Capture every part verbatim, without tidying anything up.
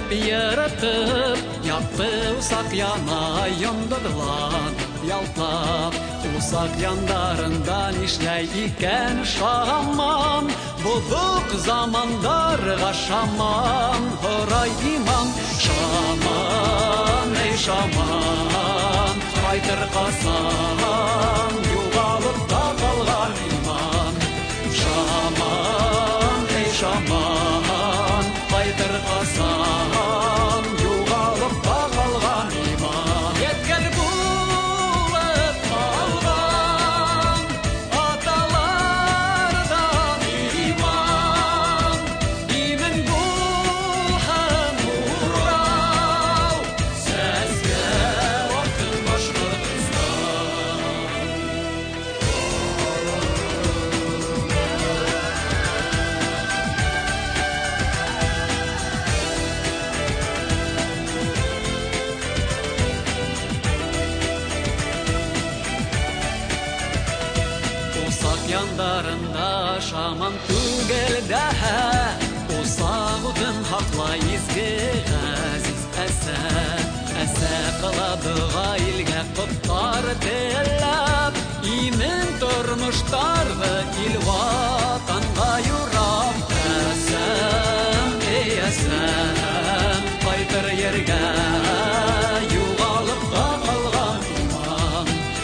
яратып, япты усак яна йондырлан ялтлап. Усак яндарында нишләй икән шаман, булдык замандарга шаман. Хорай иман, шаман, эй шаман, кайтыр касан, югалып та калган иман. Шаман, эй шаман, кайтыр касан, югалып та калган иман. Yetkән булып калган аталардан иман, имен бул һәм урау, сәскә вакытын Башкортстан. Усак яндарында шаман түгел дәһә, усак утын хаклай изге ғәзиз әсә. Әсә кыладыга илгә коттар теләп, имен тормыштарны ил ватанга юрап. Әсәм, эй әсәм, кайтыр ергә югалып та калган иман.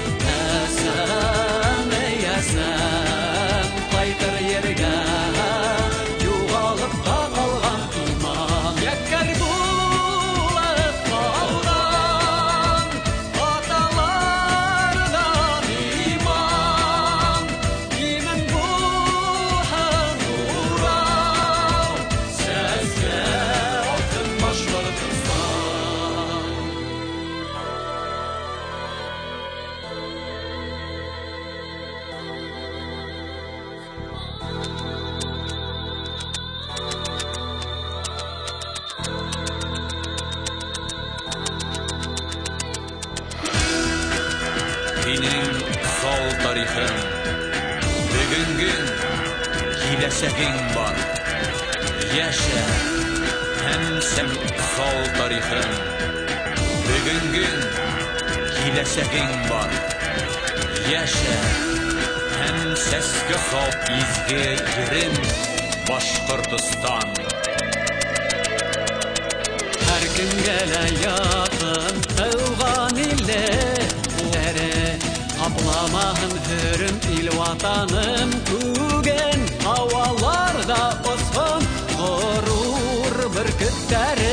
Әсәм, эй әсәм, кайтыр ергә югалып та калган иман. Яккәр булып калган аталардан иман, имен бул һәм урау, сәскә алтын Башкортстан. Минең зал тарихым, бүгенге киләчәгең бар. Яшә, һәм сән зал тарихым, бүгенге киләчәгең бар. Яшә, һәм сәскә сал изге ерем Башкортстан. Һәр кемгә лә якын тыуган иле, капламаһын хөрем ил ватаным күген. Һаваларда осган горур бөркеттәре